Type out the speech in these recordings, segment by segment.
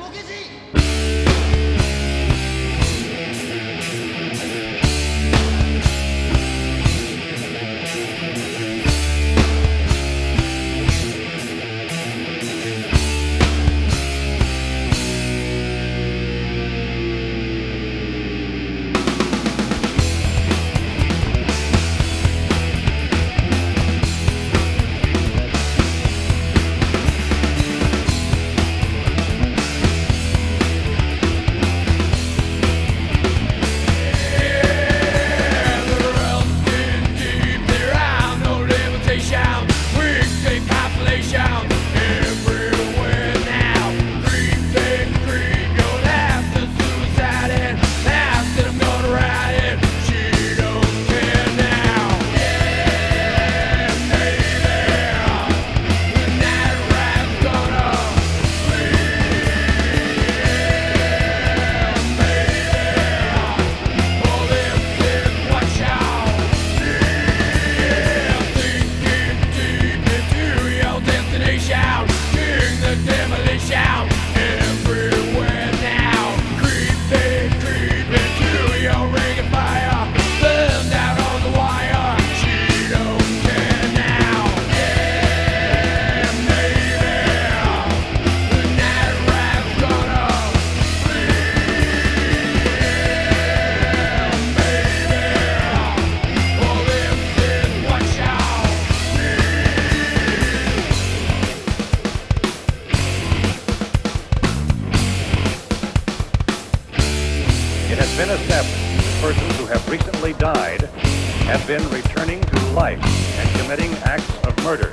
been established that persons who have recently died have been returning to life and committing acts of murder.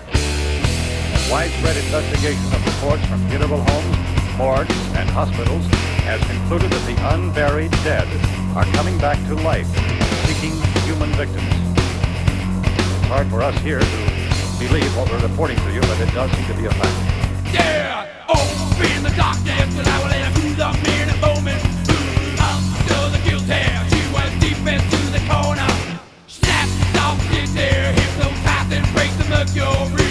A widespread investigation of reports from funeral homes, morgues, and hospitals has concluded that the unburied dead are coming back to life, seeking human victims. It's hard for us here to believe what we're reporting to you, but it does seem to be a fact. Yeah! Oh, be in the darkness, and I will let through the minute moment. Up to the guilty, she was deep into the corner. Snapped off in there, hypnotized and breaks the mercury.